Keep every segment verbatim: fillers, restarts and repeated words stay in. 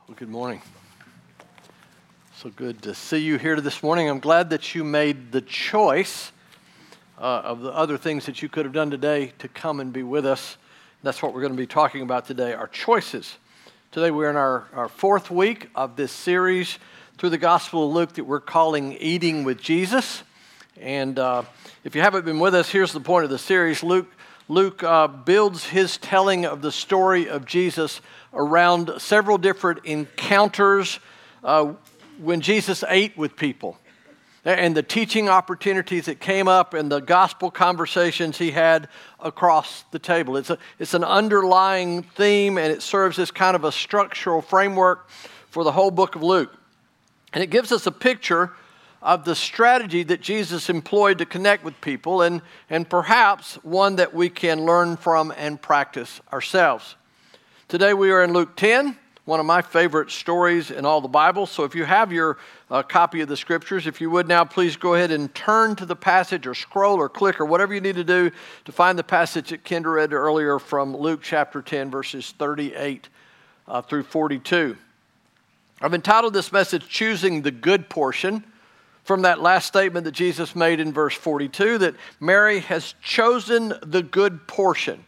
Well, good morning. So good to see you here this morning. I'm glad that you made the choice uh, of the other things that you could have done today to come and be with us. That's what we're going to be talking about today, our choices. Today we're in our, our fourth week of this series through the Gospel of Luke that we're calling Eating with Jesus. And uh, if you haven't been with us, here's the point of the series. Luke Luke uh, builds his telling of the story of Jesus around several different encounters uh, when Jesus ate with people and the teaching opportunities that came up and the gospel conversations he had across the table. It's a, it's an underlying theme, and it serves as kind of a structural framework for the whole book of Luke. And it gives us a picture of the strategy that Jesus employed to connect with people, and, and perhaps one that we can learn from and practice ourselves. Today we are in Luke ten, one of my favorite stories in all the Bible. So if you have your uh, copy of the Scriptures, if you would now please go ahead and turn to the passage or scroll or click or whatever you need to do to find the passage that Kendra read earlier from Luke chapter ten, verses thirty-eight uh, through forty-two. I've entitled this message, Choosing the Good Portion, from that last statement that Jesus made in verse forty-two, that Mary has chosen the good portion.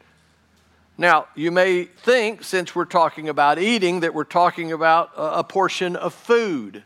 Now, you may think, since we're talking about eating, that we're talking about a portion of food.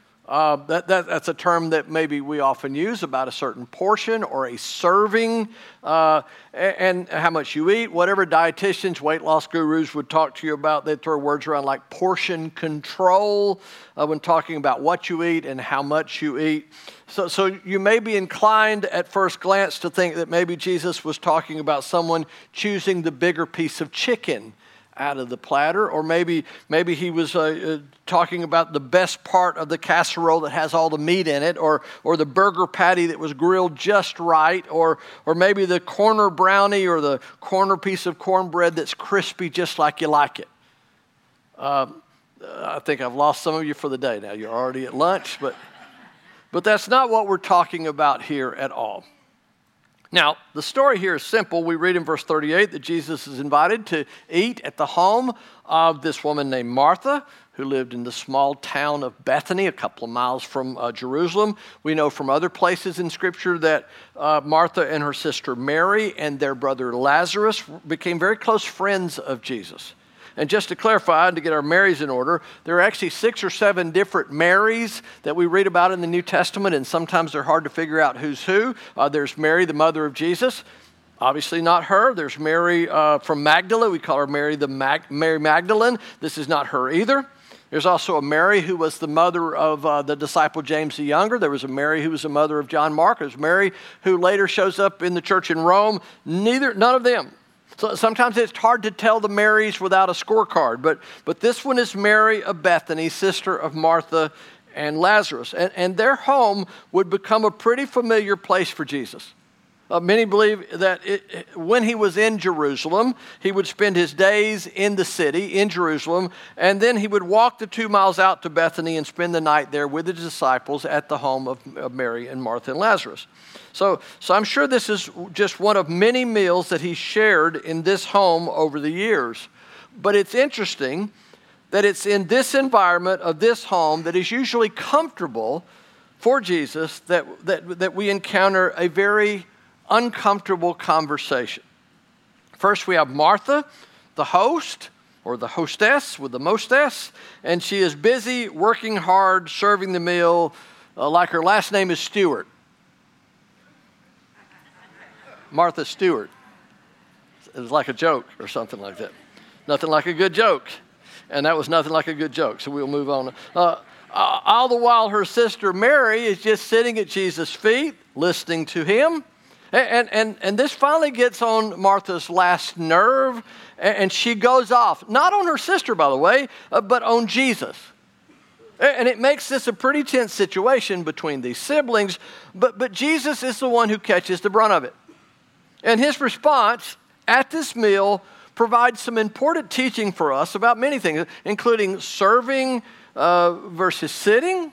Uh, that, that, that's a term that maybe we often use about a certain portion or a serving, uh, and, and how much you eat. Whatever dietitians, weight loss gurus would talk to you about, they'd throw words around like portion control uh, when talking about what you eat and how much you eat. So, so you may be inclined at first glance to think that maybe Jesus was talking about someone choosing the bigger piece of chicken out of the platter, or maybe maybe he was uh, uh, talking about the best part of the casserole that has all the meat in it, or or the burger patty that was grilled just right, or or maybe the corner brownie or the corner piece of cornbread that's crispy just like you like it. Uh, I think I've lost some of you for the day now. You're already at lunch, but but that's not what we're talking about here at all. Now, the story here is simple. We read in verse thirty-eight that Jesus is invited to eat at the home of this woman named Martha, who lived in the small town of Bethany, a couple of miles from uh, Jerusalem. We know from other places in Scripture that uh, Martha and her sister Mary and their brother Lazarus became very close friends of Jesus. And just to clarify and to get our Marys in order, there are actually six or seven different Marys that we read about in the New Testament, and sometimes they're hard to figure out who's who. Uh, there's Mary, the mother of Jesus. Obviously not her. There's Mary uh, from Magdala. We call her Mary the Mag- Mary Magdalene. This is not her either. There's also a Mary who was the mother of uh, the disciple James the Younger. There was a Mary who was the mother of John Mark. There's Mary who later shows up in the church in Rome. Neither, none of them. So sometimes it's hard to tell the Marys without a scorecard, but, but this one is Mary of Bethany, sister of Martha and Lazarus. And, and their home would become a pretty familiar place for Jesus. Uh, many believe that it, when he was in Jerusalem, he would spend his days in the city, in Jerusalem, and then he would walk the two miles out to Bethany and spend the night there with the disciples at the home of, of Mary and Martha and Lazarus. So, so I'm sure this is just one of many meals that he shared in this home over the years. But it's interesting that it's in this environment of this home that is usually comfortable for Jesus that, that, that we encounter a very uncomfortable conversation. First, we have Martha, the host, or the hostess with the mostess, and she is busy, working hard, serving the meal, uh, like her last name is Stewart. Martha Stewart. It was like a joke or something like that. Nothing like a good joke. And that was nothing like a good joke, so we'll move on. Uh, uh, all the while, her sister Mary is just sitting at Jesus' feet, listening to him. And, and, and this finally gets on Martha's last nerve, and she goes off. Not on her sister, by the way, uh, but on Jesus. And it makes this a pretty tense situation between these siblings, but, but Jesus is the one who catches the brunt of it. And his response at this meal provides some important teaching for us about many things, including serving uh, versus sitting,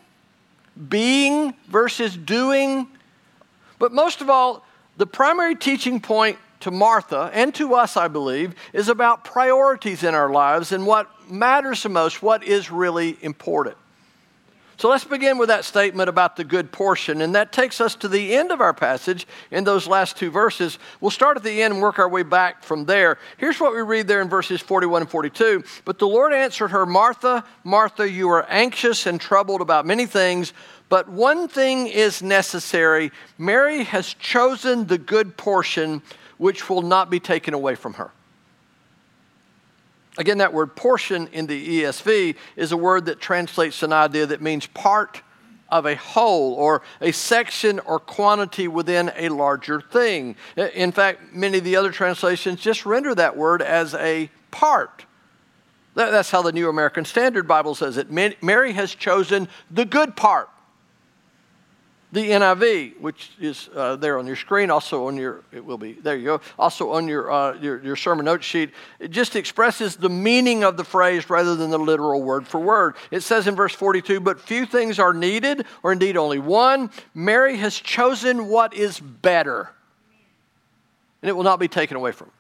being versus doing. But most of all, the primary teaching point to Martha and to us, I believe, is about priorities in our lives and what matters the most, what is really important. So let's begin with that statement about the good portion, and that takes us to the end of our passage in those last two verses. We'll start at the end and work our way back from there. Here's what we read there in verses forty-one and forty-two. But the Lord answered her, Martha, Martha, you are anxious and troubled about many things, but one thing is necessary. Mary has chosen the good portion, which will not be taken away from her. Again, that word portion in the E S V is a word that translates an idea that means part of a whole or a section or quantity within a larger thing. In fact, many of the other translations just render that word as a part. That's how the New American Standard Bible says it. Mary has chosen the good part. The N I V, which is uh, there on your screen, also on your, it will be, there you go, also on your, uh, your, your sermon note sheet, it just expresses the meaning of the phrase rather than the literal word for word. It says in verse forty-two, but few things are needed, or indeed only one. Mary has chosen what is better, and it will not be taken away from her.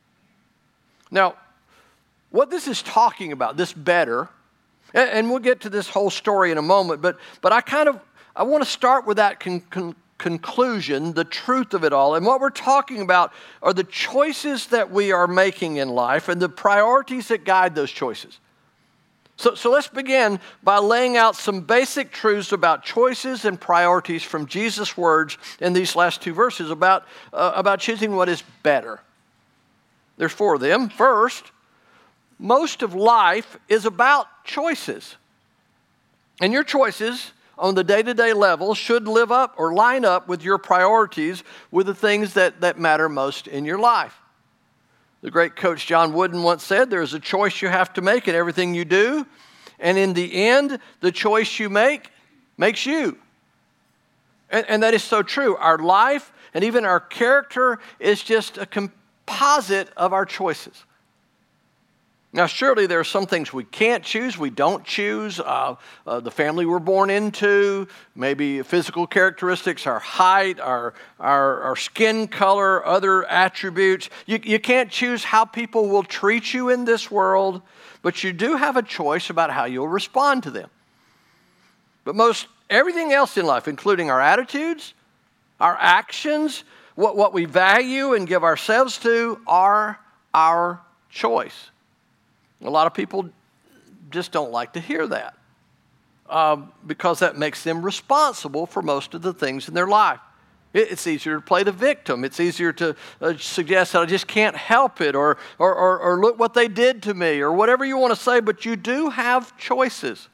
Now, what this is talking about, this better, and, and we'll get to this whole story in a moment, but, but I kind of, I want to start with that con- con- conclusion, the truth of it all. And what we're talking about are the choices that we are making in life and the priorities that guide those choices. So, so let's begin by laying out some basic truths about choices and priorities from Jesus' words in these last two verses about, uh, about choosing what is better. There's four of them. First, most of life is about choices. And your choices on the day-to-day level should live up or line up with your priorities with the things that, that matter most in your life. The great coach John Wooden once said, there's a choice you have to make in everything you do, and in the end, the choice you make makes you. And, and that is so true. Our life and even our character is just a composite of our choices. Now, surely there are some things we can't choose, we don't choose, uh, uh, the family we're born into, maybe physical characteristics, our height, our, our, our skin color, other attributes. You, you can't choose how people will treat you in this world, but you do have a choice about how you'll respond to them. But most everything else in life, including our attitudes, our actions, what, what we value and give ourselves to, are our choice. A lot of people just don't like to hear that uh, because that makes them responsible for most of the things in their life. It, it's easier to play the victim. It's easier to uh, suggest that I just can't help it or, or, or, or look what they did to me or whatever you want to say, but you do have choices.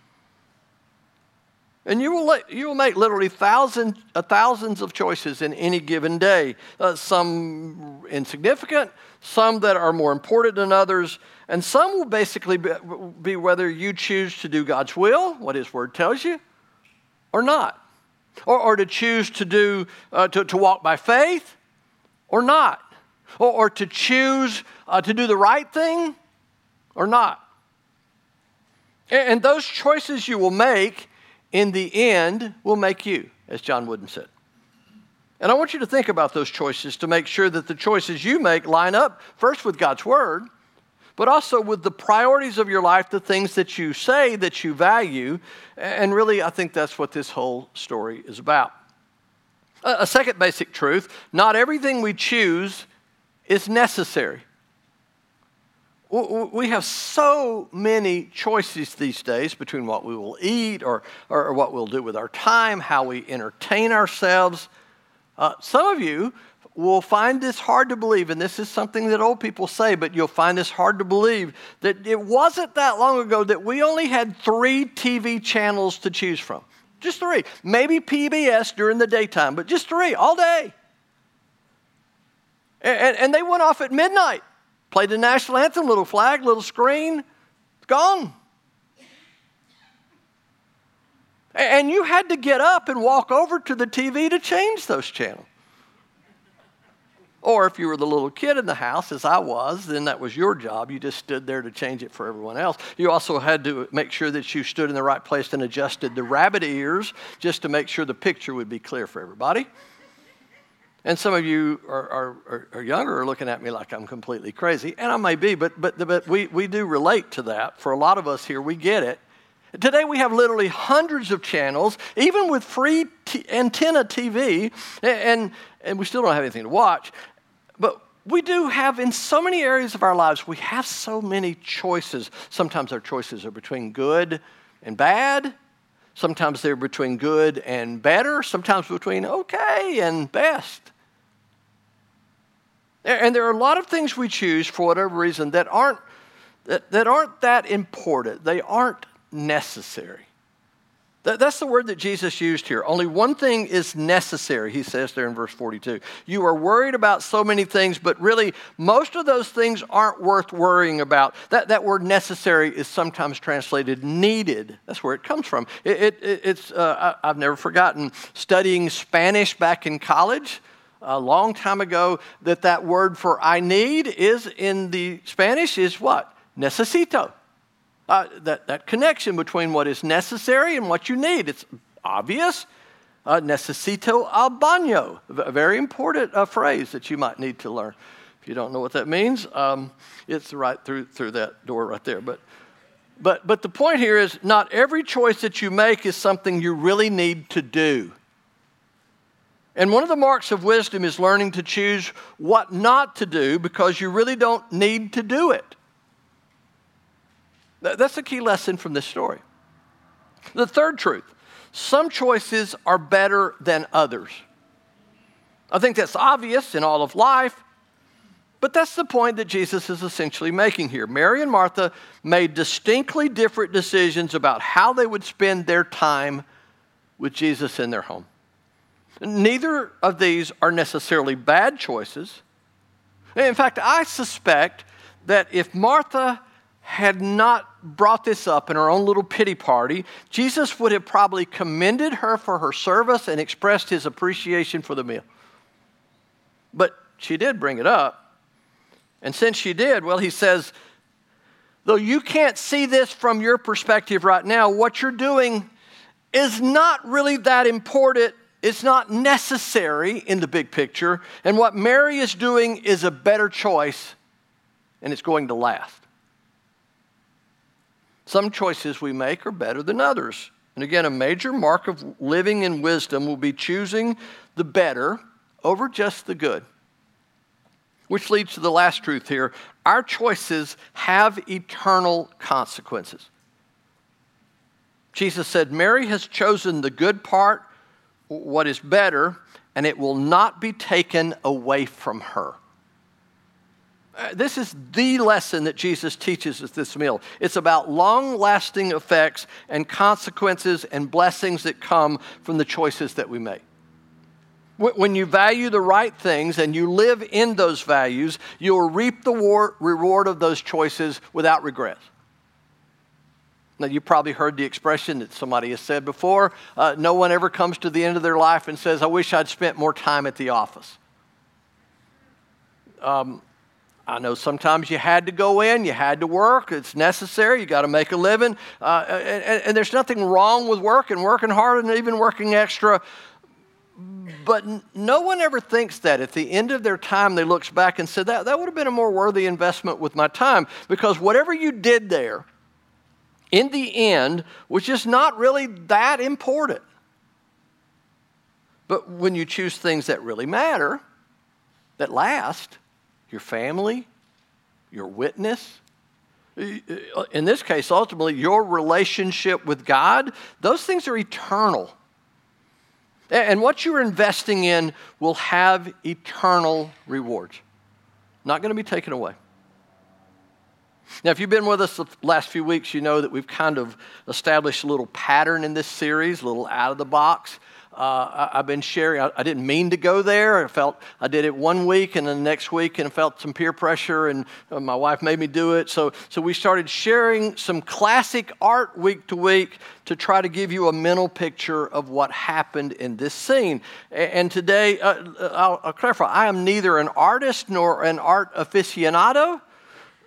And you will you will make literally thousands, uh, thousands of choices in any given day. Uh, some insignificant, some that are more important than others, and some will basically be, be whether you choose to do God's will, what His Word tells you, or not, or, or to choose to do uh, to, to walk by faith, or not, or, or to choose uh, to do the right thing, or not. And, and those choices you will make in the end, will make you, as John Wooden said. And I want you to think about those choices to make sure that the choices you make line up first with God's Word, but also with the priorities of your life, the things that you say that you value. And really, I think that's what this whole story is about. A second basic truth, not everything we choose is necessary. We have so many choices these days between what we will eat or, or, or what we'll do with our time, how we entertain ourselves. Uh, some of you will find this hard to believe, and this is something that old people say, but you'll find this hard to believe, that it wasn't that long ago that we only had three T V channels to choose from. Just three. Maybe P B S during the daytime, but just three all day. And, and they went off at midnight. Played the national anthem, little flag, little screen, it's gone. And you had to get up and walk over to the T V to change those channels. Or if you were the little kid in the house, as I was, then that was your job. You just stood there to change it for everyone else. You also had to make sure that you stood in the right place and adjusted the rabbit ears just to make sure the picture would be clear for everybody. And some of you are, are, are younger are looking at me like I'm completely crazy, and I may be, but, but, but we, we do relate to that. For a lot of us here, we get it. Today we have literally hundreds of channels, even with free t- antenna T V, and, and we still don't have anything to watch. But we do have, in so many areas of our lives, we have so many choices. Sometimes our choices are between good and bad. Sometimes they're between good and better. Sometimes between okay and best. And there are a lot of things we choose for whatever reason that aren't that, that aren't that important. They aren't necessary. That, that's the word that Jesus used here. Only one thing is necessary, he says there in verse forty-two. You are worried about so many things, but really most of those things aren't worth worrying about. That, that word necessary is sometimes translated needed. That's where it comes from. It, it, it's uh, I, I've never forgotten studying Spanish back in college a long time ago, that that word for I need is in the Spanish is what? Necesito. Uh, that, that connection between what is necessary and what you need. It's obvious. Uh, necesito al baño, a very important uh, phrase that you might need to learn. If you don't know what that means, um, it's right through through that door right there. But, but, but the point here is not every choice that you make is something you really need to do. And one of the marks of wisdom is learning to choose what not to do because you really don't need to do it. That's the key lesson from this story. The third truth, some choices are better than others. I think that's obvious in all of life, but that's the point that Jesus is essentially making here. Mary and Martha made distinctly different decisions about how they would spend their time with Jesus in their home. Neither of these are necessarily bad choices. In fact, I suspect that if Martha had not brought this up in her own little pity party, Jesus would have probably commended her for her service and expressed his appreciation for the meal. But she did bring it up. And since she did, well, he says, though you can't see this from your perspective right now, what you're doing is not really that important. It's not necessary in the big picture. And what Mary is doing is a better choice, and it's going to last. Some choices we make are better than others. And again, a major mark of living in wisdom will be choosing the better over just the good. Which leads to the last truth here. Our choices have eternal consequences. Jesus said, Mary has chosen the good part, what is better, and it will not be taken away from her. Uh, this is the lesson that Jesus teaches at this meal. It's about long-lasting effects and consequences and blessings that come from the choices that we make. When you value the right things and you live in those values, you'll reap the war- reward of those choices without regrets. Now, you probably heard the expression that somebody has said before, uh, no one ever comes to the end of their life and says, I wish I'd spent more time at the office. Um, I know sometimes you had to go in, you had to work, it's necessary, you got to make a living, uh, and, and there's nothing wrong with working, working hard and even working extra, but no one ever thinks that at the end of their time they looks back and said, that, that would have been a more worthy investment with my time, because whatever you did there, in the end, was just not really that important. But when you choose things that really matter, that last, your family, your witness, in this case, ultimately, your relationship with God, those things are eternal. And what you're investing in will have eternal rewards. Not going to be taken away. Now, if you've been with us the last few weeks, you know that we've kind of established a little pattern in this series, a little out of the box. Uh, I, I've been sharing, I, I didn't mean to go there. I felt I did it one week and then the next week and felt some peer pressure and uh, my wife made me do it. So, so we started sharing some classic art week to week to try to give you a mental picture of what happened in this scene. And, and today, uh, I'll, I'll clarify, I am neither an artist nor an art aficionado,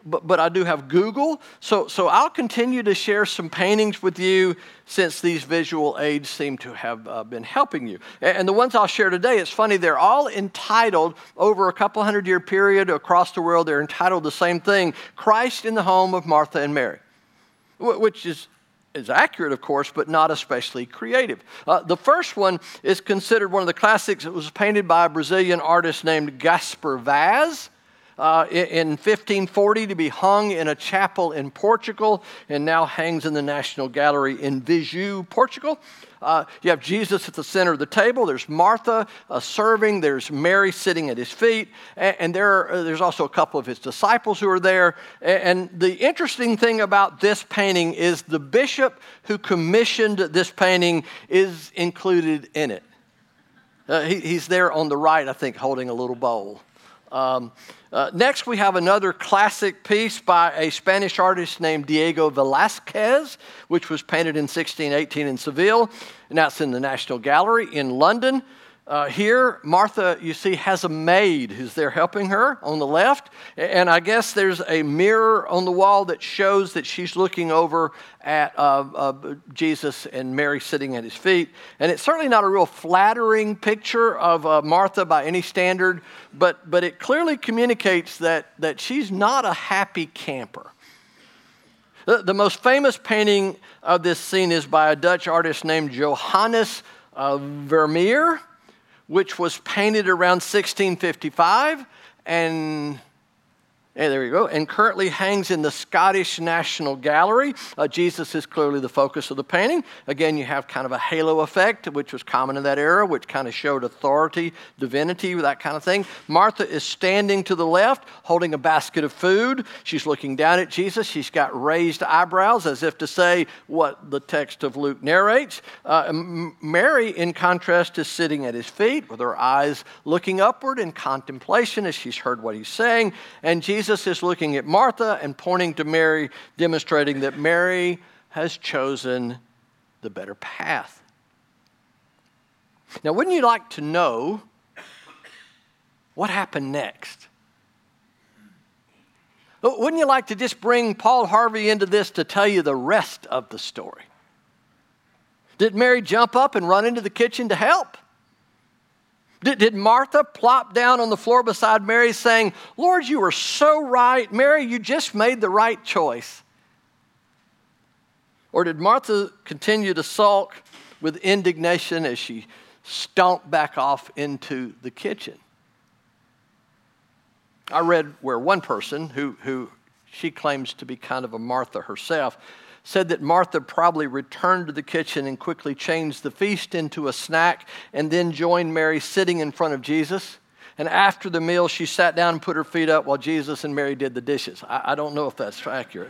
but, but I do have Google. So, so I'll continue to share some paintings with you since these visual aids seem to have uh, been helping you. And, and the ones I'll share today, it's funny, they're all entitled over a couple hundred year period across the world. They're entitled the same thing, Christ in the Home of Martha and Mary, which is is accurate, of course, but not especially creative. Uh, the first one is considered one of the classics. It was painted by a Brazilian artist named Gaspar Vaz uh, in fifteen forty to be hung in a chapel in Portugal and now hangs in the National Gallery in Viseu, Portugal. Uh, you have Jesus at the center of the table. There's Martha uh, serving. There's Mary sitting at his feet. And, and there are, uh, there's also a couple of his disciples who are there. And, and the interesting thing about this painting is the bishop who commissioned this painting is included in it. Uh, he, he's there on the right, I think, holding a little bowl. Um, uh, next, we have another classic piece by a Spanish artist named Diego Velázquez, which was painted in sixteen eighteen in Seville, and that's in the National Gallery in London. Uh, here, Martha, you see, has a maid who's there helping her on the left, and I guess there's a mirror on the wall that shows that she's looking over at uh, uh, Jesus and Mary sitting at his feet. And it's certainly not a real flattering picture of uh, Martha by any standard, but, but it clearly communicates that, that she's not a happy camper. The, the most famous painting of this scene is by a Dutch artist named Johannes uh, Vermeer, which was painted around sixteen fifty-five, and yeah, there you go, and currently hangs in the Scottish National Gallery. Uh, Jesus is clearly the focus of the painting. Again, you have kind of a halo effect, which was common in that era, which kind of showed authority, divinity, that kind of thing. Martha is standing to the left, holding a basket of food. She's looking down at Jesus. She's got raised eyebrows, as if to say what the text of Luke narrates. Uh, Mary, in contrast, is sitting at his feet with her eyes looking upward in contemplation as she's heard what he's saying. And Jesus Jesus is looking at Martha and pointing to Mary, demonstrating that Mary has chosen the better path. Now, wouldn't you like to know what happened next? Wouldn't you like to just bring Paul Harvey into this to tell you the rest of the story? Did Mary jump up and run into the kitchen to help? Did, did Martha plop down on the floor beside Mary saying, Lord, you were so right. Mary, you just made the right choice? Or did Martha continue to sulk with indignation as she stomped back off into the kitchen? I read where one person, who, who she claims to be kind of a Martha herself, said that Martha probably returned to the kitchen and quickly changed the feast into a snack and then joined Mary sitting in front of Jesus. And after the meal, she sat down and put her feet up while Jesus and Mary did the dishes. I, I don't know if that's accurate.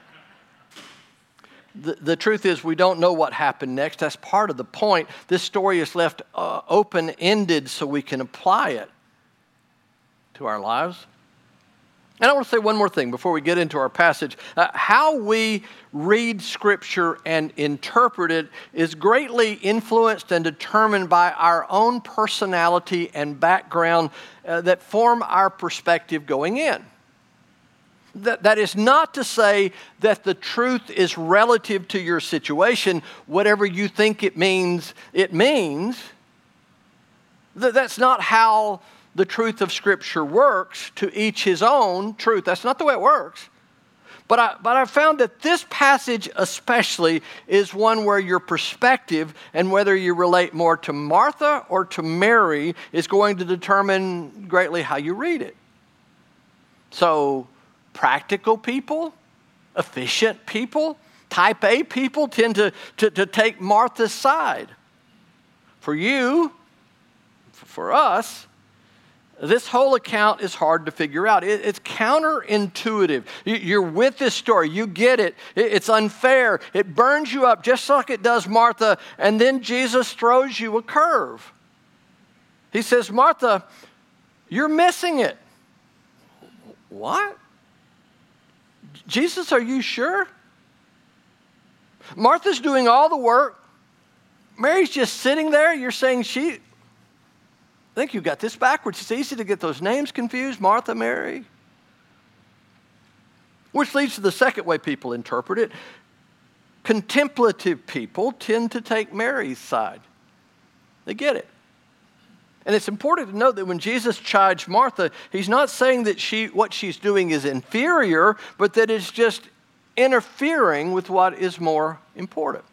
The, the truth is, we don't know what happened next. That's part of the point. This story is left uh, open-ended so we can apply it to our lives. And I want to say one more thing before we get into our passage. Uh, how we read Scripture and interpret it is greatly influenced and determined by our own personality and background uh, that form our perspective going in. That, that is not to say that the truth is relative to your situation. Whatever you think it means, it means. That, that's not how the truth of Scripture works. To each his own truth. That's not the way it works. But I, but I found that this passage especially is one where your perspective and whether you relate more to Martha or to Mary is going to determine greatly how you read it. So practical people, efficient people, type A people tend to, to, to take Martha's side. For you, for us, this whole account is hard to figure out. It, it's counterintuitive. You, you're with this story. You get it. it. It's unfair. It burns you up just like it does Martha. And then Jesus throws you a curve. He says, Martha, you're missing it. What? Jesus, are you sure? Martha's doing all the work. Mary's just sitting there. You're saying she... I think you got this backwards. It's easy to get those names confused, Martha, Mary. Which leads to the second way people interpret it. Contemplative people tend to take Mary's side. They get it. And it's important to note that when Jesus chides Martha, he's not saying that she what she's doing is inferior, but that it's just interfering with what is more important.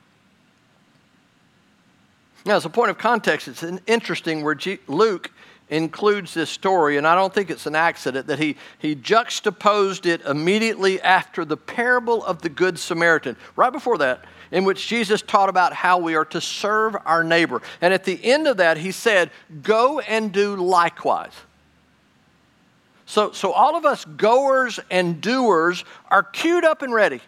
Now, as a point of context, it's interesting where G- Luke includes this story, and I don't think it's an accident that he, he juxtaposed it immediately after the parable of the Good Samaritan, right before that, in which Jesus taught about how we are to serve our neighbor. And at the end of that, he said, go and do likewise. So, so all of us goers and doers are queued up and ready.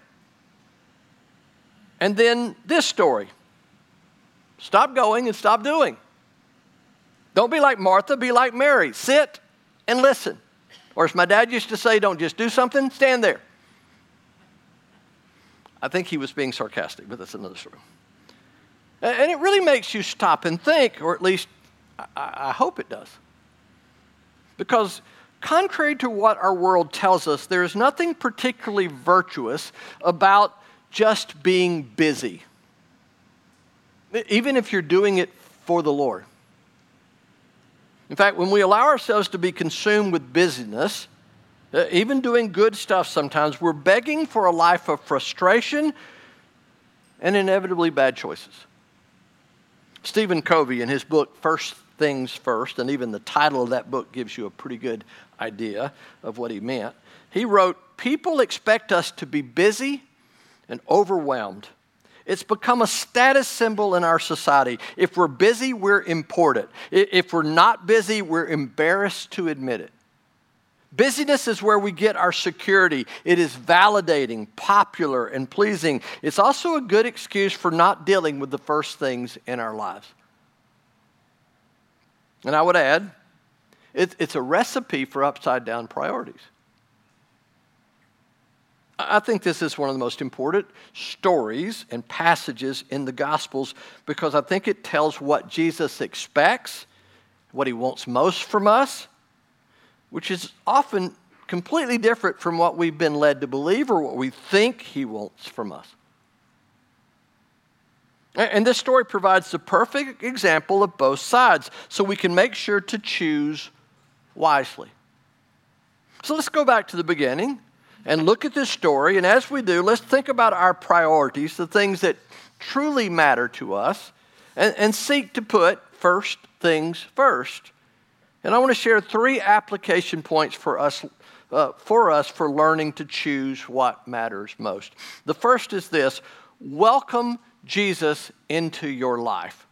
And then this story. Stop going and stop doing. Don't be like Martha, be like Mary. Sit and listen. Or as my dad used to say, don't just do something, stand there. I think he was being sarcastic, but that's another story. And it really makes you stop and think, or at least I, I hope it does. Because contrary to what our world tells us, there is nothing particularly virtuous about just being busy. Even if you're doing it for the Lord. In fact, when we allow ourselves to be consumed with busyness, uh, even doing good stuff sometimes, we're begging for a life of frustration and inevitably bad choices. Stephen Covey, in his book, First Things First, and even the title of that book gives you a pretty good idea of what he meant. He wrote, people expect us to be busy and overwhelmed. It's become a status symbol in our society. If we're busy, we're important. If we're not busy, we're embarrassed to admit it. Busyness is where we get our security. It is validating, popular, and pleasing. It's also a good excuse for not dealing with the first things in our lives. And I would add, it's a recipe for upside-down priorities. I think this is one of the most important stories and passages in the Gospels because I think it tells what Jesus expects, what he wants most from us, which is often completely different from what we've been led to believe or what we think he wants from us. And this story provides the perfect example of both sides so we can make sure to choose wisely. So let's go back to the beginning and look at this story, and as we do, let's think about our priorities, the things that truly matter to us, and, and seek to put first things first. And I want to share three application points for us, uh, for us for learning to choose what matters most. The first is this: welcome Jesus into your life.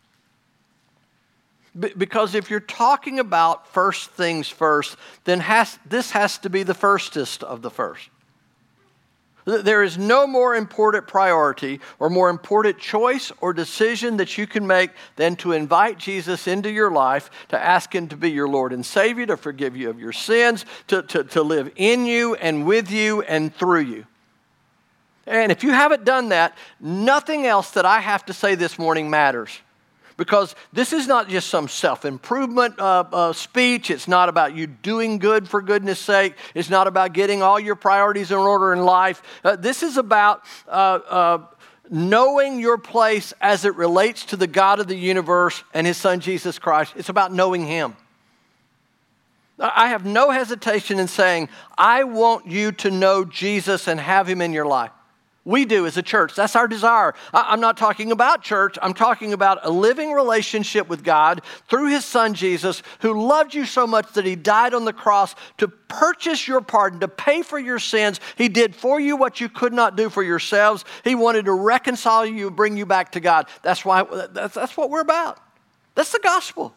Because if you're talking about first things first, then has, this has to be the firstest of the first. There is no more important priority or more important choice or decision that you can make than to invite Jesus into your life, to ask him to be your Lord and Savior, to forgive you of your sins, to, to, to live in you and with you and through you. And if you haven't done that, nothing else that I have to say this morning matters. Because this is not just some self-improvement uh, uh, speech. It's not about you doing good for goodness sake. It's not about getting all your priorities in order in life. Uh, this is about uh, uh, knowing your place as it relates to the God of the universe and his son Jesus Christ. It's about knowing him. I have no hesitation in saying, I want you to know Jesus and have him in your life. We do as a church. That's our desire. I'm not talking about church. I'm talking about a living relationship with God through his son Jesus, who loved you so much that he died on the cross to purchase your pardon, to pay for your sins. He did for you what you could not do for yourselves. He wanted to reconcile you, bring you back to God. That's why. That's, that's what we're about. That's the gospel.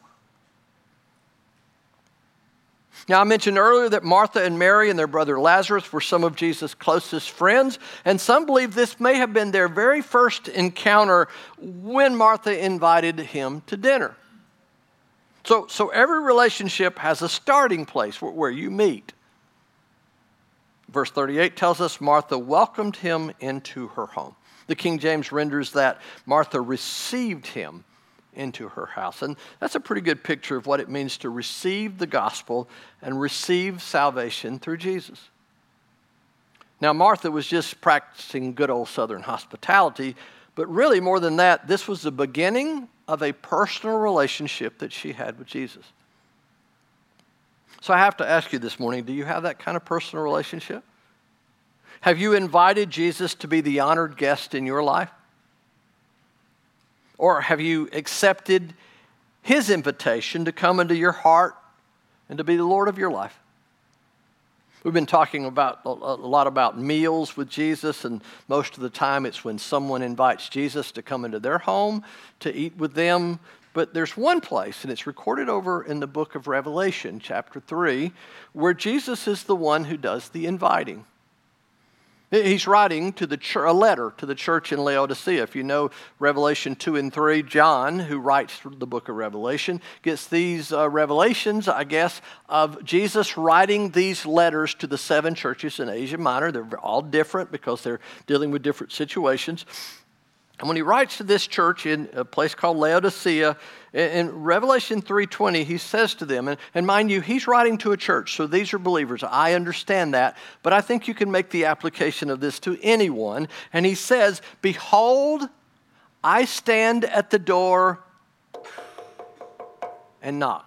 Now, I mentioned earlier that Martha and Mary and their brother Lazarus were some of Jesus' closest friends, and some believe this may have been their very first encounter when Martha invited him to dinner. So, so every relationship has a starting place where, where you meet. Verse thirty-eight tells us Martha welcomed him into her home. The King James renders that Martha received him into her house. And that's a pretty good picture of what it means to receive the gospel and receive salvation through Jesus. Now, Martha was just practicing good old Southern hospitality, but really more than that, this was the beginning of a personal relationship that she had with Jesus. So I have to ask you this morning, do you have that kind of personal relationship? Have you invited Jesus to be the honored guest in your life? Or have you accepted his invitation to come into your heart and to be the Lord of your life? We've been talking about a lot about meals with Jesus, and most of the time it's when someone invites Jesus to come into their home to eat with them. But there's one place, and it's recorded over in the book of Revelation, chapter three, where Jesus is the one who does the inviting. He's writing to the ch- a letter to the church in Laodicea. If you know Revelation two and three, John, who writes the book of Revelation, gets these uh, revelations, I guess, of Jesus writing these letters to the seven churches in Asia Minor. They're all different because they're dealing with different situations. And when he writes to this church in a place called Laodicea, in Revelation three twenty, he says to them, and, and mind you, he's writing to a church, so these are believers. I understand that, but I think you can make the application of this to anyone. And he says, "Behold, I stand at the door and knock.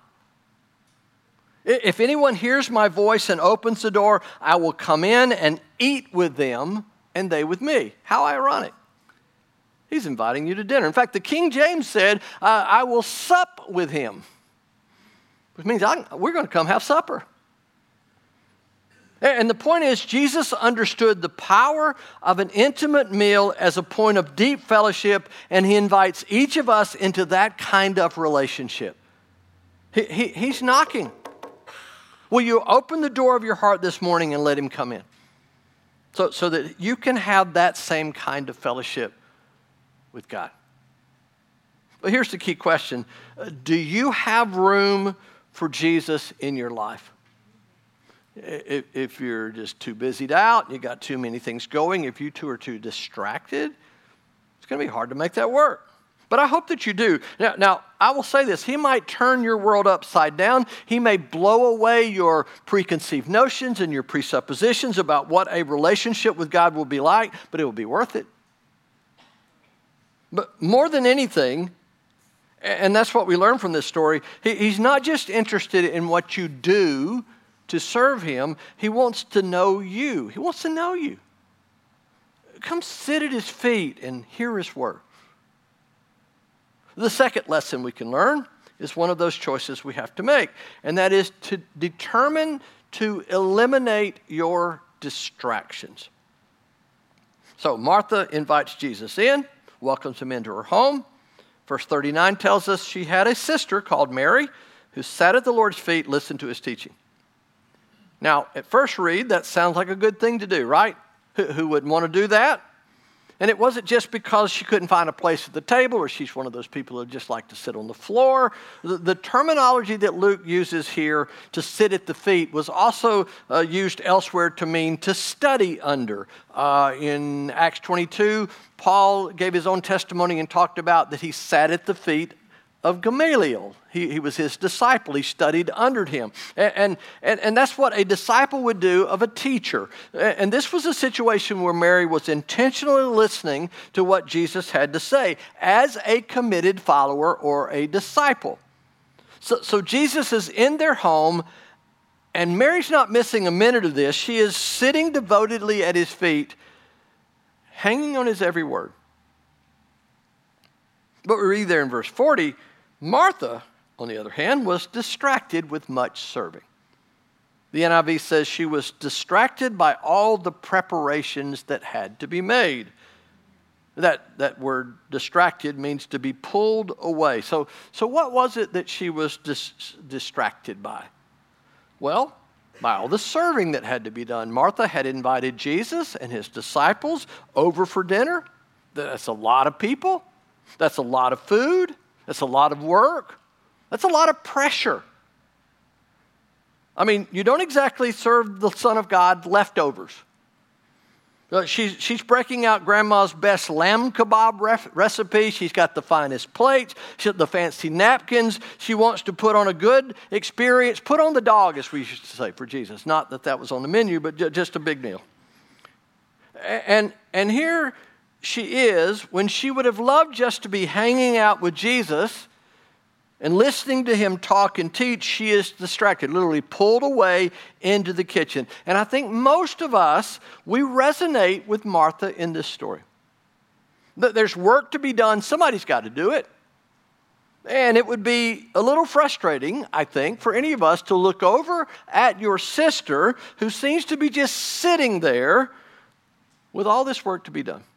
If anyone hears my voice and opens the door, I will come in and eat with them, and they with me." How ironic. He's inviting you to dinner. In fact, the King James said, uh, I will sup with him, which means I, we're going to come have supper. And the point is, Jesus understood the power of an intimate meal as a point of deep fellowship, and he invites each of us into that kind of relationship. He, he, he's knocking. Will you open the door of your heart this morning and let him come in? So, so that you can have that same kind of fellowship with God. But here's the key question. Do you have room for Jesus in your life? If, if you're just too busied out, and you got too many things going, if you two are too distracted, it's going to be hard to make that work. But I hope that you do. Now, now, I will say this. He might turn your world upside down. He may blow away your preconceived notions and your presuppositions about what a relationship with God will be like, but it will be worth it. But more than anything, and that's what we learn from this story, he, he's not just interested in what you do to serve him. He wants to know you. He wants to know you. Come sit at his feet and hear his word. The second lesson we can learn is one of those choices we have to make, and that is to determine to eliminate your distractions. So Martha invites Jesus in, welcomes him into her home. Verse thirty-nine tells us she had a sister called Mary who sat at the Lord's feet, listened to his teaching. Now, at first read, that sounds like a good thing to do, right? Who, who wouldn't want to do that? And it wasn't just because she couldn't find a place at the table, or she's one of those people who just like to sit on the floor. The, the terminology that Luke uses here, to sit at the feet, was also uh, used elsewhere to mean to study under. Uh, in Acts twenty-two, Paul gave his own testimony and talked about that he sat at the feet of Gamaliel. He, he was his disciple. He studied under him. And, and, and that's what a disciple would do of a teacher. And this was a situation where Mary was intentionally listening to what Jesus had to say as a committed follower or a disciple. So, so Jesus is in their home, and Mary's not missing a minute of this. She is sitting devotedly at his feet, hanging on his every word. But we read there in verse forty, Martha, on the other hand, was distracted with much serving. The N I V says she was distracted by all the preparations that had to be made. That, that word distracted means to be pulled away. So, so what was it that she was dis- distracted by? Well, by all the serving that had to be done. Martha had invited Jesus and his disciples over for dinner. That's a lot of people. That's a lot of food. That's a lot of work. That's a lot of pressure. I mean, you don't exactly serve the Son of God leftovers. Uh, she's, she's breaking out Grandma's best lamb kebab ref, recipe. She's got the finest plates, she, the fancy napkins. She wants to put on a good experience. Put on the dog, as we used to say, for Jesus. Not that that was on the menu, but j- just a big meal. And, and here she is, when she would have loved just to be hanging out with Jesus and listening to him talk and teach, she is distracted, literally pulled away into the kitchen. And I think most of us, we resonate with Martha in this story. There's work to be done. Somebody's got to do it. And it would be a little frustrating, I think, for any of us to look over at your sister who seems to be just sitting there with all this work to be done.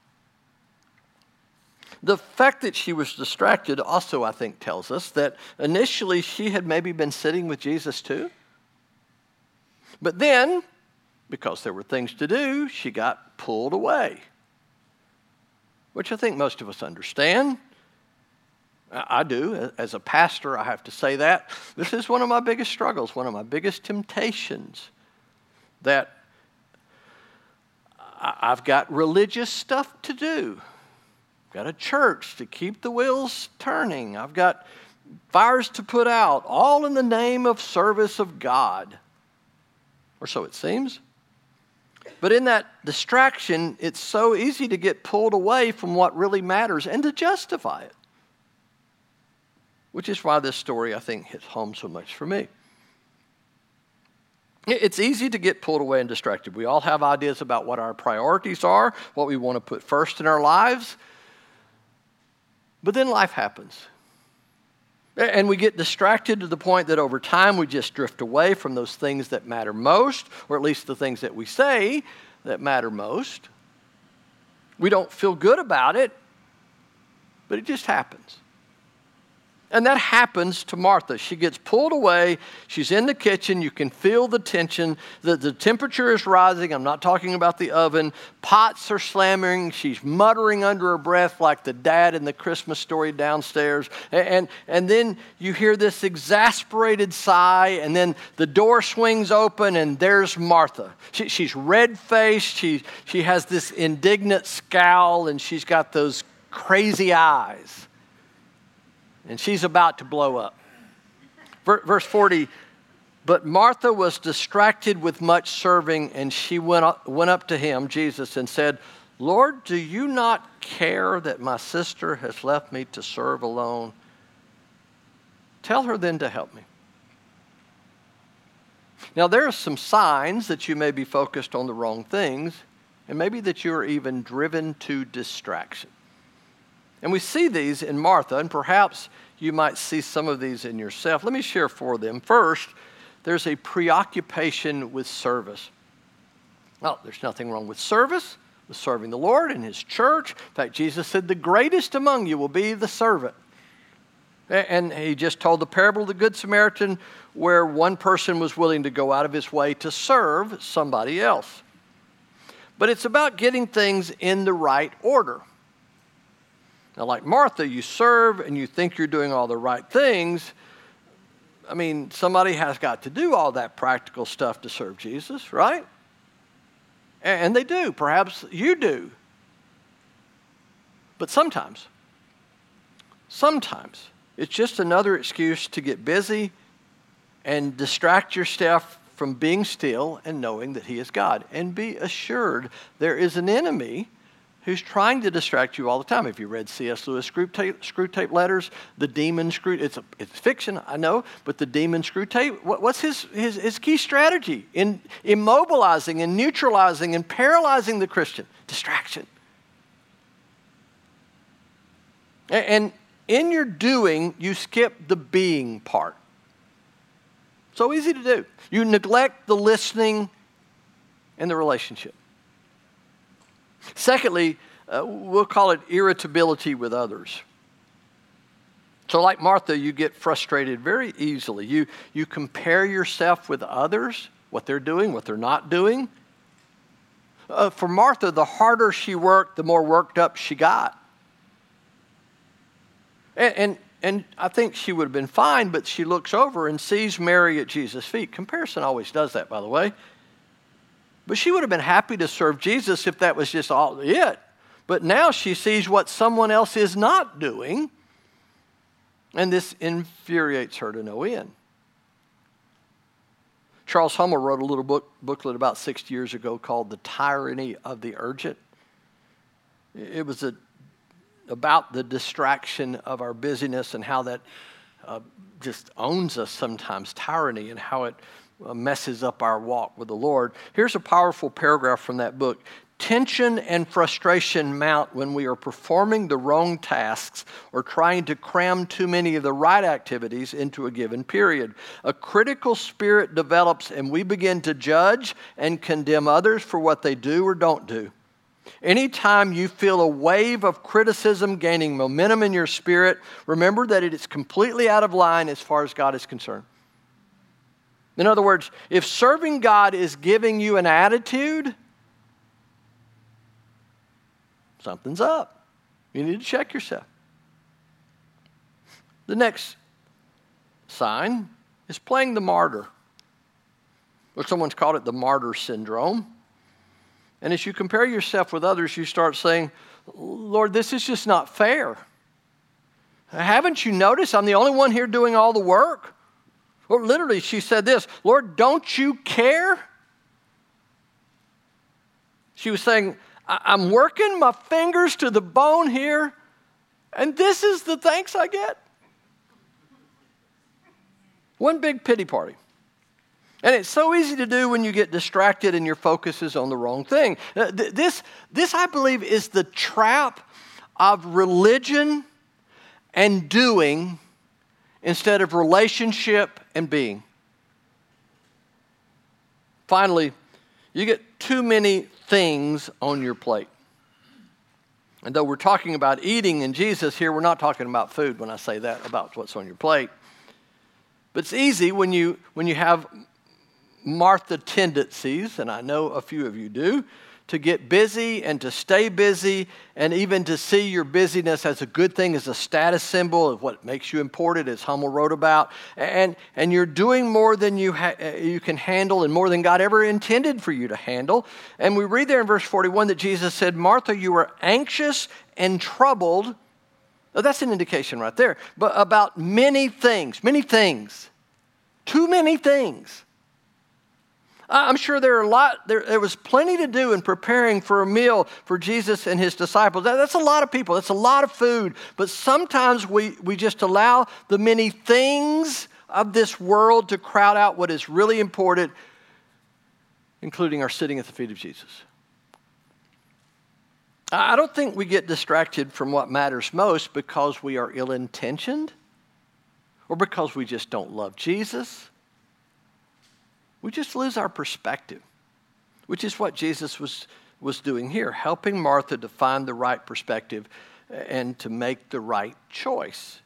The fact that she was distracted also, I think, tells us that initially she had maybe been sitting with Jesus too. But then, because there were things to do, she got pulled away, which I think most of us understand. I do. As a pastor, I have to say that. This is one of my biggest struggles, one of my biggest temptations, that I've got religious stuff to do. I've got a church to keep the wheels turning. I've got fires to put out, all in the name of service of God. Or so it seems. But in that distraction, it's so easy to get pulled away from what really matters and to justify it. Which is why this story, I think, hits home so much for me. It's easy to get pulled away and distracted. We all have ideas about what our priorities are, what we want to put first in our lives. But then life happens. And we get distracted to the point that over time we just drift away from those things that matter most, or at least the things that we say that matter most. We don't feel good about it, but it just happens. And that happens to Martha. She gets pulled away. She's in the kitchen. You can feel the tension. The, the temperature is rising. I'm not talking about the oven. Pots are slamming. She's muttering under her breath like the dad in the Christmas Story downstairs. And, and, and then you hear this exasperated sigh, and then the door swings open, and there's Martha. She, she's red-faced. She, she has this indignant scowl, and she's got those crazy eyes. And she's about to blow up. Verse forty, but Martha was distracted with much serving, and she went up, went up to him, Jesus, and said, Lord, do you not care that my sister has left me to serve alone? Tell her then to help me. Now, there are some signs that you may be focused on the wrong things, and maybe that you are even driven to distraction. And we see these in Martha, and perhaps you might see some of these in yourself. Let me share four of them. First, there's a preoccupation with service. Well, there's nothing wrong with service, with serving the Lord and his church. In fact, Jesus said, the greatest among you will be the servant. And he just told the parable of the Good Samaritan, where one person was willing to go out of his way to serve somebody else. But it's about getting things in the right order. Now, like Martha, you serve and you think you're doing all the right things. I mean, somebody has got to do all that practical stuff to serve Jesus, right? And they do. Perhaps you do. But sometimes, sometimes it's just another excuse to get busy and distract yourself from being still and knowing that he is God. And be assured there is an enemy who's trying to distract you all the time. If you read C S Lewis Screwtape, Screwtape Letters, the demon screw, it's a, it's fiction, I know, but the demon Screwtape, what, what's his, his, his key strategy in immobilizing and neutralizing and paralyzing the Christian? Distraction. And, and in your doing, you skip the being part. So easy to do. You neglect the listening and the relationship. Secondly, uh, we'll call it irritability with others. So like Martha, you get frustrated very easily. You, you compare yourself with others, what they're doing, what they're not doing. Uh, for Martha, the harder she worked, the more worked up she got. And, and, and I think she would have been fine, but she looks over and sees Mary at Jesus' feet. Comparison always does that, by the way. But she would have been happy to serve Jesus if that was just all it. But now she sees what someone else is not doing, and this infuriates her to no end. Charles Hummel wrote a little book, booklet about sixty years ago called The Tyranny of the Urgent. It was a, about the distraction of our busyness and how that uh, just owns us sometimes, tyranny, and how it uh, messes up our walk with the Lord. Here's a powerful paragraph from that book. Tension and frustration mount when we are performing the wrong tasks or trying to cram too many of the right activities into a given period. A critical spirit develops and we begin to judge and condemn others for what they do or don't do. Anytime you feel a wave of criticism gaining momentum in your spirit, remember that it is completely out of line as far as God is concerned. In other words, if serving God is giving you an attitude, something's up. You need to check yourself. The next sign is playing the martyr. Or someone's called it the martyr syndrome. And as you compare yourself with others, you start saying, Lord, this is just not fair. Haven't you noticed I'm the only one here doing all the work? Or literally, she said this, Lord, don't you care? She was saying, I'm working my fingers to the bone here, and this is the thanks I get. One big pity party. And it's so easy to do when you get distracted and your focus is on the wrong thing. This, this, I believe, is the trap of religion and doing instead of relationship and being. Finally, you get too many things on your plate. And though we're talking about eating in Jesus here, we're not talking about food when I say that, about what's on your plate. But it's easy when you when you have Martha tendencies, and I know a few of you do, to get busy and to stay busy and even to see your busyness as a good thing, as a status symbol of what makes you important, as Hummel wrote about. And, and you're doing more than you, ha- you can handle and more than God ever intended for you to handle. And we read there in verse forty-one that Jesus said, Martha, you are anxious and troubled. Now, that's an indication right there. But about many things, many things, too many things. I'm sure there are a lot. There, there was plenty to do in preparing for a meal for Jesus and his disciples. That, that's a lot of people. That's a lot of food. But sometimes we, we just allow the many things of this world to crowd out what is really important, including our sitting at the feet of Jesus. I don't think we get distracted from what matters most because we are ill-intentioned or because we just don't love Jesus. We just lose our perspective, which is what Jesus was, was doing here, helping Martha to find the right perspective and to make the right choice.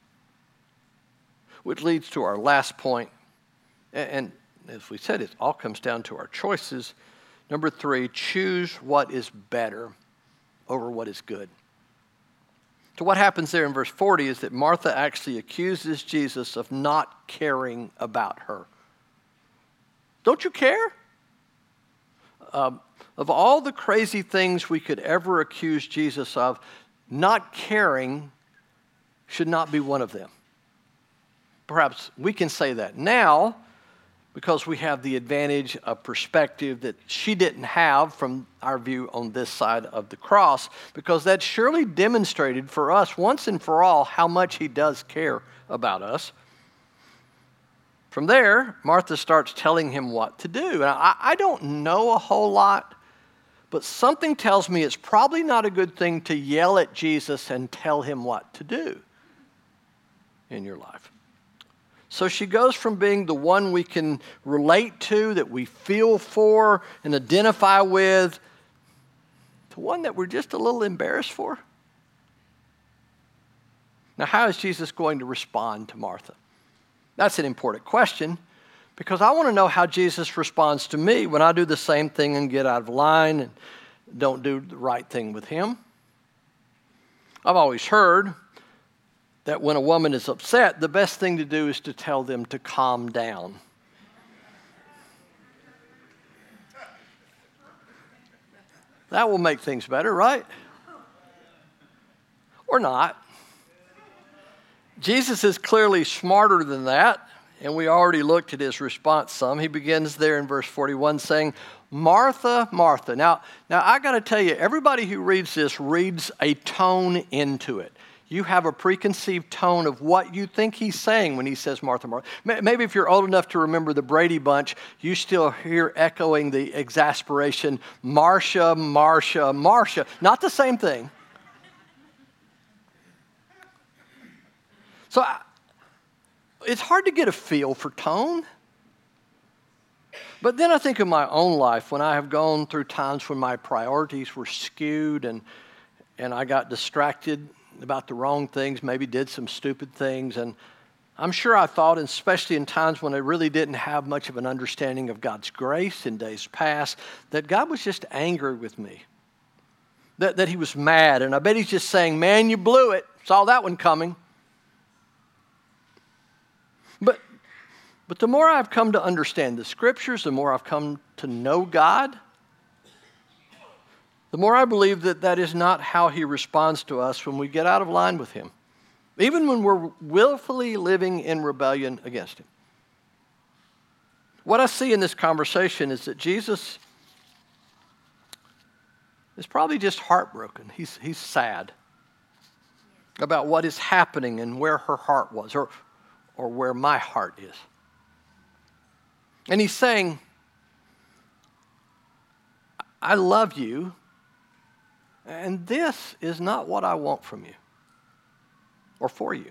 Which leads to our last point, and as we said, it all comes down to our choices. Number three, choose what is better over what is good. So what happens there in verse forty is that Martha actually accuses Jesus of not caring about her. Don't you care? Um, of all the crazy things we could ever accuse Jesus of, not caring should not be one of them. Perhaps we can say that now because we have the advantage of perspective that she didn't have from our view on this side of the cross, because that surely demonstrated for us once and for all how much he does care about us. From there, Martha starts telling him what to do. And I, I don't know a whole lot, but something tells me it's probably not a good thing to yell at Jesus and tell him what to do in your life. So she goes from being the one we can relate to, that we feel for and identify with, to one that we're just a little embarrassed for. Now, how is Jesus going to respond to Martha? That's an important question, because I want to know how Jesus responds to me when I do the same thing and get out of line and don't do the right thing with him. I've always heard that when a woman is upset, the best thing to do is to tell them to calm down. That will make things better, right? Or not. Jesus is clearly smarter than that. And we already looked at his response some. He begins there in verse forty-one saying, Martha, Martha. Now, now I got to tell you, everybody who reads this reads a tone into it. You have a preconceived tone of what you think he's saying when he says Martha, Martha. Maybe if you're old enough to remember the Brady Bunch, you still hear echoing the exasperation, Marcia, Marcia, Marcia. Not the same thing. So I, it's hard to get a feel for tone. But then I think of my own life when I have gone through times when my priorities were skewed and, and I got distracted about the wrong things, maybe did some stupid things. And I'm sure I thought, especially in times when I really didn't have much of an understanding of God's grace in days past, that God was just angry with me, that, that he was mad. And I bet he's just saying, man, you blew it. Saw that one coming. But, but the more I've come to understand the Scriptures, the more I've come to know God, the more I believe that that is not how he responds to us when we get out of line with him, even when we're willfully living in rebellion against him. What I see in this conversation is that Jesus is probably just heartbroken. He's, he's sad about what is happening and where her heart was, or, or where my heart is. And he's saying, I love you, and this is not what I want from you or for you.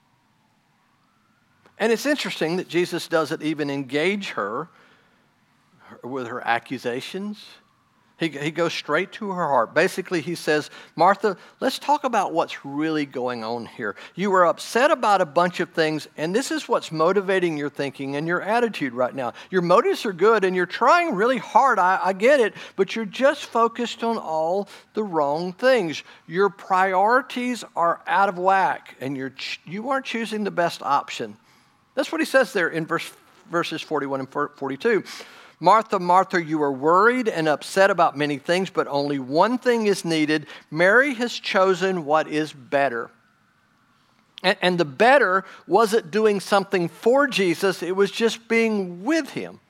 And it's interesting that Jesus doesn't even engage her with her accusations. He, he goes straight to her heart. Basically, he says, Martha, let's talk about what's really going on here. You were upset about a bunch of things, and this is what's motivating your thinking and your attitude right now. Your motives are good, and you're trying really hard. I, I get it, but you're just focused on all the wrong things. Your priorities are out of whack, and you're ch- you aren't choosing the best option. That's what he says there in verse, verses forty-one and forty-two. Martha, Martha, you are worried and upset about many things, but only one thing is needed. Mary has chosen what is better. And, and the better wasn't doing something for Jesus, it was just being with him.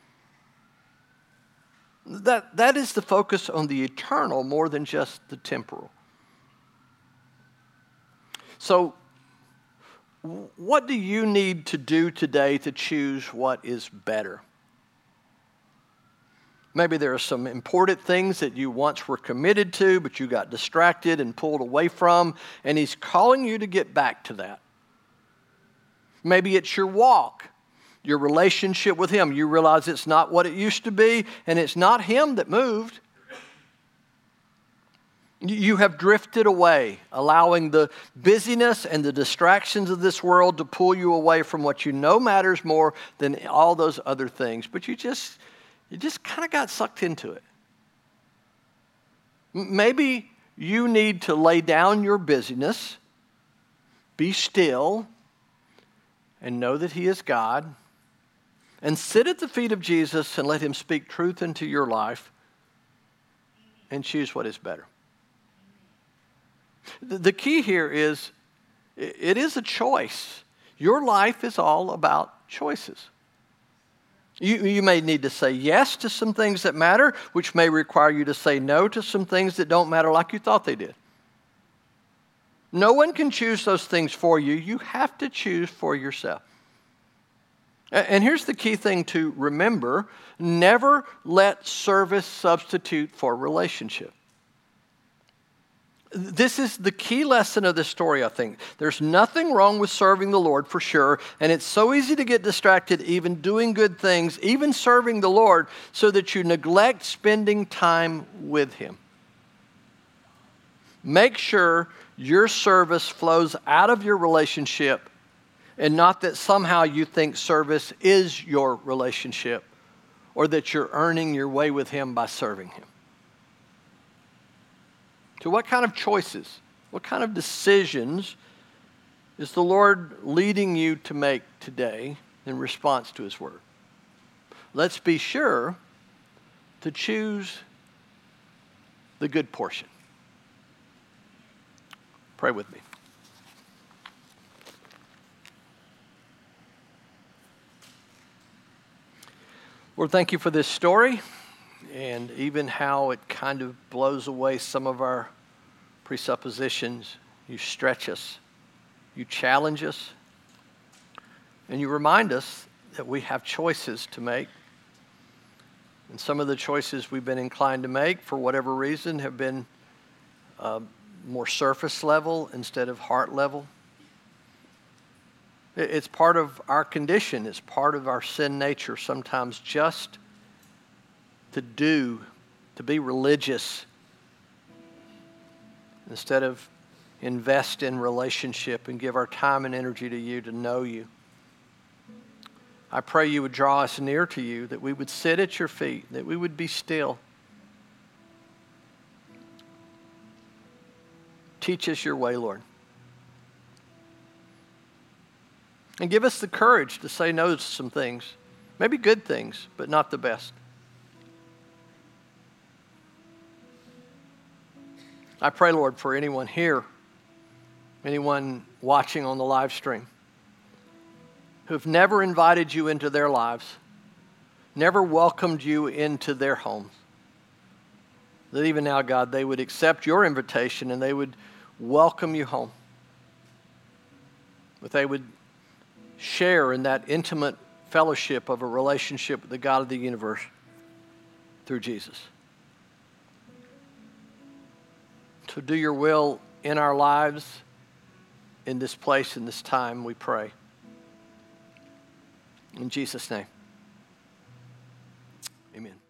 That, that is the focus on the eternal more than just the temporal. So, what do you need to do today to choose what is better? Maybe there are some important things that you once were committed to, but you got distracted and pulled away from, and he's calling you to get back to that. Maybe it's your walk, your relationship with him. You realize it's not what it used to be, and it's not him that moved. You have drifted away, allowing the busyness and the distractions of this world to pull you away from what you know matters more than all those other things. But you just... You just kind of got sucked into it. Maybe you need to lay down your busyness, be still, and know that he is God, and sit at the feet of Jesus and let him speak truth into your life and choose what is better. The key here is it is a choice. Your life is all about choices. You, you may need to say yes to some things that matter, which may require you to say no to some things that don't matter like you thought they did. No one can choose those things for you. You have to choose for yourself. And here's the key thing to remember. Never let service substitute for relationship. This is the key lesson of this story, I think. There's nothing wrong with serving the Lord for sure, and it's so easy to get distracted even doing good things, even serving the Lord, so that you neglect spending time with him. Make sure your service flows out of your relationship and not that somehow you think service is your relationship or that you're earning your way with him by serving him. So what kind of choices, what kind of decisions is the Lord leading you to make today in response to his word? Let's be sure to choose the good portion. Pray with me. Lord, thank you for this story and even how it kind of blows away some of our presuppositions. You stretch us, you challenge us, and you remind us that we have choices to make. And some of the choices we've been inclined to make, for whatever reason, have been uh, more surface level instead of heart level. It's part of our condition. It's part of our sin nature sometimes just to do, to be religious instead of invest in relationship and give our time and energy to you to know you. I pray you would draw us near to you, that we would sit at your feet, that we would be still. Teach us your way, Lord. And give us the courage to say no to some things, maybe good things, but not the best. I pray, Lord, for anyone here, anyone watching on the live stream, who've never invited you into their lives, never welcomed you into their homes, that even now, God, they would accept your invitation and they would welcome you home. That they would share in that intimate fellowship of a relationship with the God of the universe through Jesus. To do your will in our lives, in this place, in this time, we pray. In Jesus' name, amen.